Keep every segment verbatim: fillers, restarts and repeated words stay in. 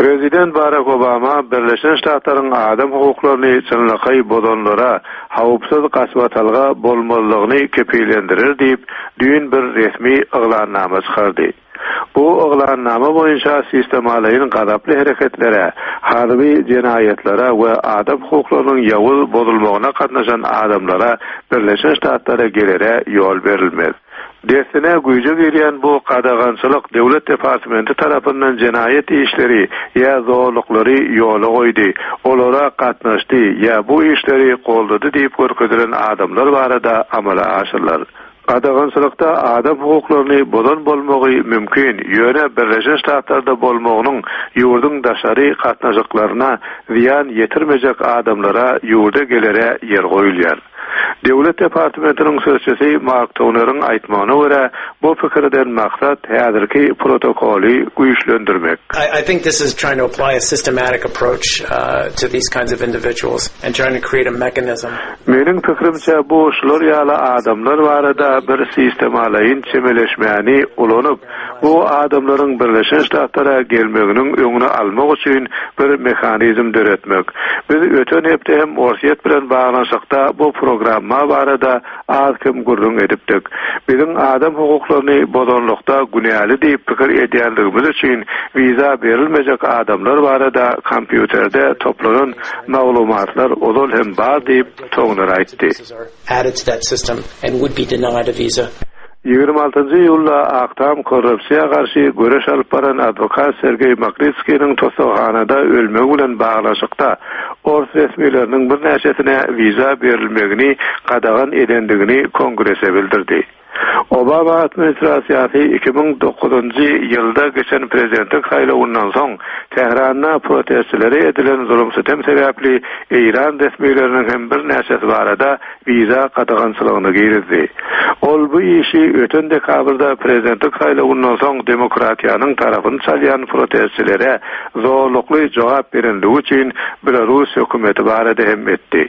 Prezident Barack Obama Birleşen Ştatlaryň adam hukuklaryny çynlyky bozanlara hawpsuz gasbatalga bolmalygyny kepillendirir diýip düýün bir resmi ıglanama çykardy. Bu ıglanama boýunça sistemalaryň gadaply hereketlere, harby jenaýetlere we adam hukuklarynyň ýawy bozulmagyna gatnaşan adamlara Birleşen Ştatlary gelere ýol berilmez. Desine güýje gelýän bu qadagançylyk Döwlet Departamenti tarapyndan jenaýet işleri ýa zorluklary ýola goýdy. Olara gatnaşdy ýa bu işleri goldady diýip görkezdiren adamlar barada amala aşyrlar. Qadagançylykda adam hukuklaryny bozan bolmagy mümkin. Ýöne Birleşen Ştatlarda bolmagynyň ýurdun daşary gatnaşyklaryna ziýan ýetirmejek adamlara ýurda gelere ýer goýulýar. Döwlet Departamentiniň sözçisi Mark Toner'ın aýtmagyna görä, bu pikirden maksat häzirki protokoly güýçlendirmek. I, I think this is trying to apply a systematic approach uh, to these kinds of individuals and trying to create a mechanism. Meniň pikirimçe bu şular ýaly adamlar barada bir sistemalaryň çemeleşmäni ulanyp, bu adamlaryň Birleşen Ştatlara gelmeginiň öňüne almak üçin bir mehanizm döretmek. Biz öten hepde hem orsiýet bilen baglanşykda bu programma barada az kim gurrun edipdik. Bizim adam hukuklaryny bozanlykda günäli diýip pikir edýändigimiz üçin viza berilmejek adamlar barada kompýuterde toplanan maglumatlar ozal hem bar diýip toňlar aýtdy. Added to that system and would be denied a visa. ýygrimi altynjy ýylda Aktam korrupsiýa garşy göreş alyp baran adwokat Sergey Magnitskiyniň tosaghanada ölmegi bilen baglaşykda Ors resmileriniň bir näçesine viza berilmegini qadagan edendigini kongrese bildirdi. Obama administrasiýasy iki bin dokuzunjy ýylda geçen prezidentlik saýlawyndan soň Tehranda protestleri edilen zulüm sitem sebäpli İran resmileriniň hem bir näçesi barada viza qadagançylygyny girizdi. Ol bu işi öten dekabrda prezidentlik saýlawyndan soň demokratiýanyň tarapyny çalýan protestçilere zorlukly jogap berenligi üçin Belarus hökümeti barada hem etdi.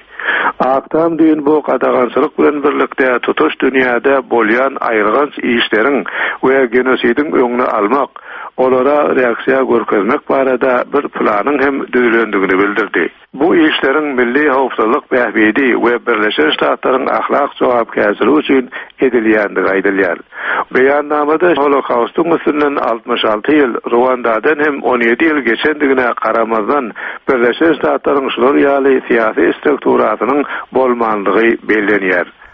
Aktam düýün bu qadagançylyk bilen birlikde tutuş dünýäde bolýan aýrylganç işleriň we genosidiň öňüni almak, olara reaksiýa görkezmek barada bir planyň hem düýlendigini bildirdi. Bu işleriň milli howpsuzlyk bähbidi we Birleşen Ştatlaryň ahlak jogapkärçiligi üçin edilýändigi aýdylýar. Beýannamada Holokaustun üstünden altmış altı ýyl, Ruandadan hem on ýedi ýyl geçendigine garamazdan Birleşen Ştatlaryň şular ýaly syýasy strukturasynyň bolmanlygy bellenýär.